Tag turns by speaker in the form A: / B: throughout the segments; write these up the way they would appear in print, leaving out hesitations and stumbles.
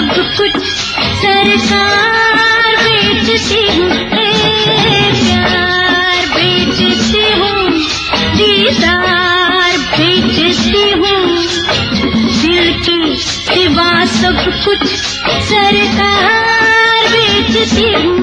A: सब कुछ सरकार बेचती हूँ, प्यार बेचती हूँ, दीदार बेचती हूँ, दिल के सिवा सब कुछ सरकार बेचती हूँ।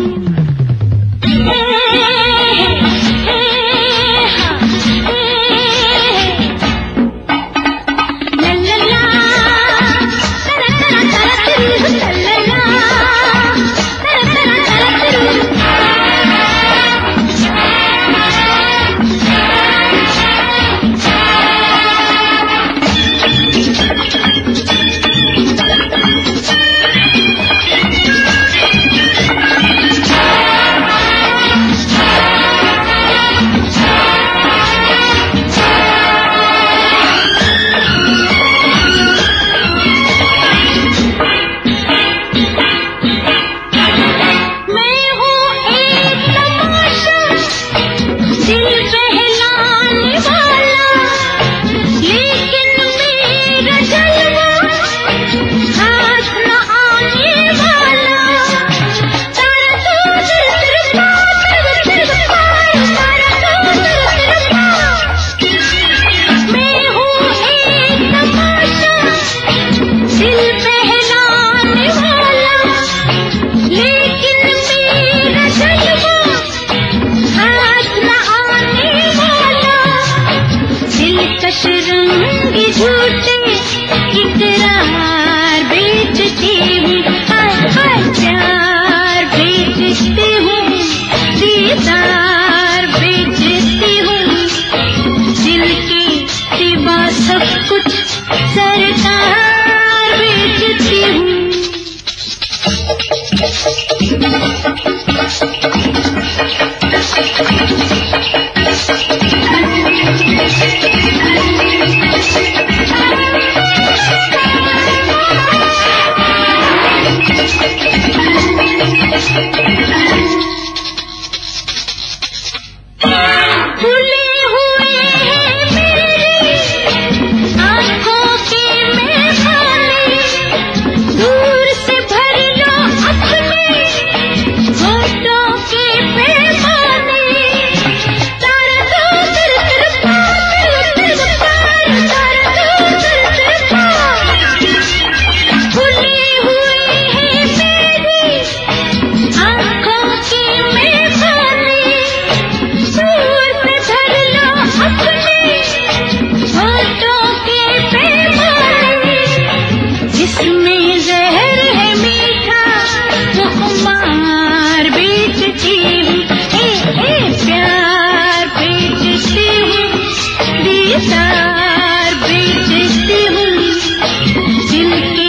A: रंगी झूठे इकरार बेचती हूँ, प्यार बेचती हूँ, दीदार बेचती हूँ, दिल के सिवा सब कुछ सरकार बेचती हूँ।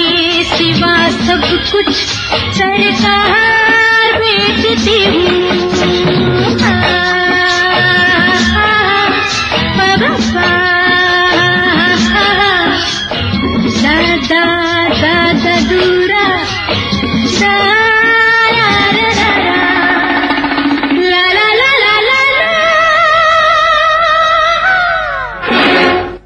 A: सब कुछ सरकार बेचती हूँ।